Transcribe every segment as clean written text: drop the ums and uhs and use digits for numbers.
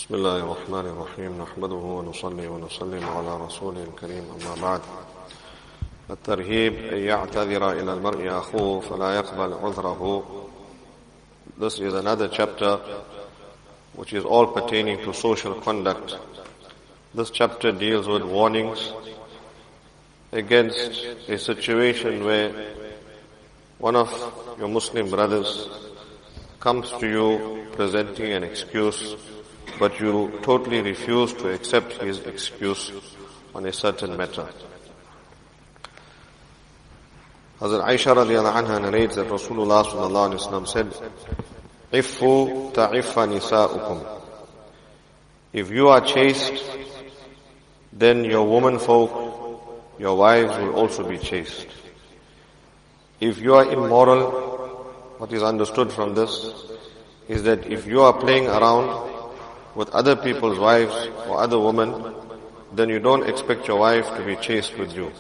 بسم الله الرحمن الرحيم نحمده ونصلي ونسلم على رسوله الكريم أما بعد الترهيب أن يعتذر إلى المرء أخوه فلا يقبل عذره. This is another chapter which is all pertaining to social conduct. This chapter deals with warnings against a situation where one of your Muslim brothers comes to you presenting an excuse, but you totally refuse to accept his excuse on a certain matter. Hazrat Aisha radiallahu anha narrates that Rasulullah sallallahu alaihi wasallam said, "Iffu ta'iffa nisa'ukum." If you are chaste, then your women folk, your wives will also be chaste. If you are immoral, what is understood from this is that if you are playing around with other people's wives or other women, then you don't expect your wife to be chaste with you.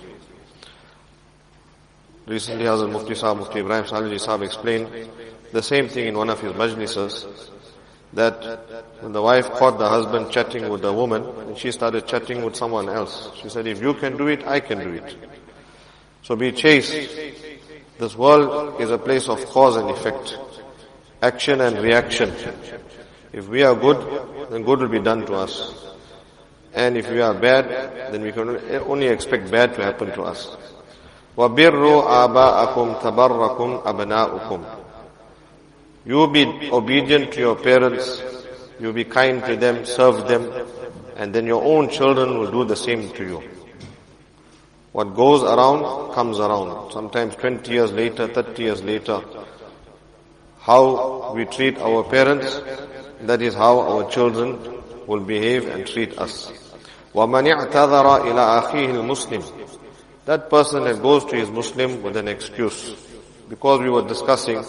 Recently, Hazrat Mufti Ibrahim Salih Sahib explained the same thing in one of his majlises, that when the wife caught the husband chatting with the woman, and she started chatting with someone else, she said, if you can do it, I can do it. So be chaste. This world is a place of cause and effect, action and reaction. If we are good, then good will be done to us. And if we are bad, then we can only expect bad to happen to us. وَبِرُّوا آبَاءَكُمْ تَبَرَّكُمْ أَبْنَاؤُكُمْ. You be obedient to your parents, you be kind to them, serve them, and then your own children will do the same to you. What goes around, comes around. Sometimes 20 years later, 30 years later, how we treat our parents, that is how our children will behave and treat us. وَمَنِ اعْتَذَرَ إِلَىٰ أَخِيهِ الْمُسْلِمِ. That person that goes to his Muslim with an excuse. Because we were discussing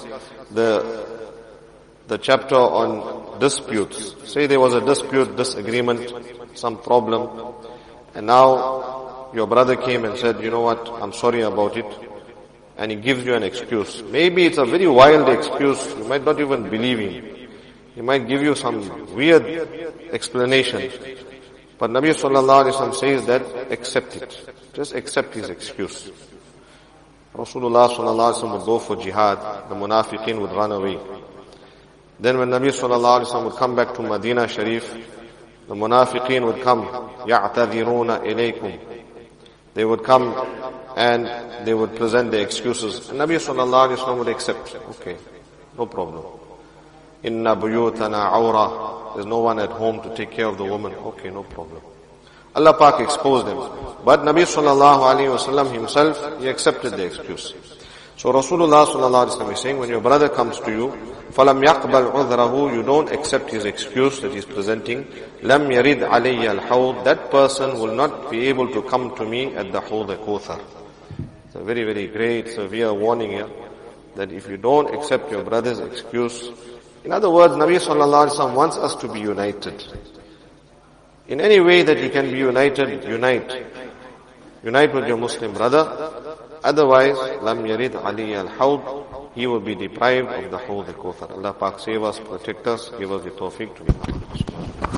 the chapter on disputes. Say there was a dispute, disagreement, some problem, and now your brother came and said, you know what, I'm sorry about it, and he gives you an excuse. Maybe it's a very wild excuse, you might not even believe him. He might give you some weird explanation. But Nabi sallallahu alaihi wasallam says that accept it. Just accept his excuse. Rasulullah sallallahu alaihi wasallam would go for jihad. The munafiqeen would run away. Then when Nabi sallallahu alaihi wasallam would come back to Medina Sharif, the munafiqeen would come. يَعْتَذِرُونَ إِلَيْكُمْ. They would come and they would present their excuses. And Nabi sallallahu alaihi wasallam would accept. Okay, no problem. Inna buyutana awra. There's no one at home to take care of the woman. Okay, no problem. Allah Pak exposed them. But Nabi sallallahu alayhi wasallam himself, he accepted the excuse. So Rasulullah sallallahu alayhi wasallam is saying, when your brother comes to you, فَلَمْ يَقْبَلْ عُذْرَهُ, you don't accept his excuse that he's presenting, لَمْ يَرِدْ عَلَيَّ الْحَوْض, that person will not be able to come to me at the Hawd al-Kawthar. It's a very, very great, severe warning here, that if you don't accept your brother's excuse, in other words, Nabi sallallahu alaihi wasallam wants us to be united. In any way that you can be united, unite. Unite with your Muslim brother. Otherwise, lam yarid Ali al-Hawd, he will be deprived of the Hawd al-Kawthar. Allah Pak save us, protect us, give us the tawfiq to be humble.